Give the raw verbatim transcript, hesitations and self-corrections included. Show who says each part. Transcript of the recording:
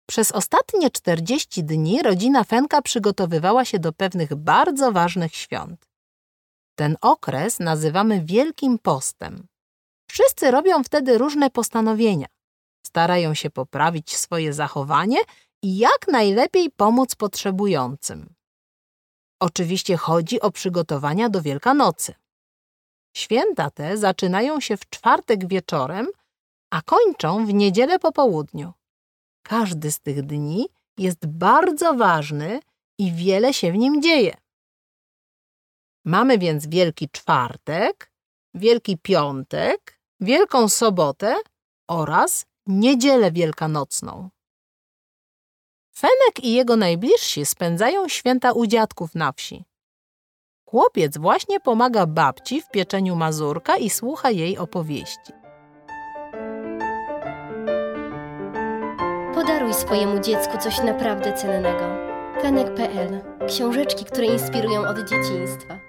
Speaker 1: Przez ostatnie czterdzieści dni rodzina Fenka przygotowywała się do pewnych bardzo ważnych świąt. Ten okres nazywamy Wielkim Postem. Wszyscy robią wtedy różne postanowienia. Starają się poprawić swoje zachowanie i jak najlepiej pomóc potrzebującym. Oczywiście chodzi o przygotowania do Wielkanocy. Święta te zaczynają się w czwartek wieczorem, a kończą w niedzielę po południu. Każdy z tych dni jest bardzo ważny i wiele się w nim dzieje. Mamy więc Wielki Czwartek, Wielki Piątek, Wielką Sobotę oraz Niedzielę Wielkanocną. Fenek i jego najbliżsi spędzają święta u dziadków na wsi. Chłopiec właśnie pomaga babci w pieczeniu mazurka i słucha jej opowieści.
Speaker 2: Podaruj swojemu dziecku coś naprawdę cennego. Fenek kropka pe el. Książeczki, które inspirują od dzieciństwa.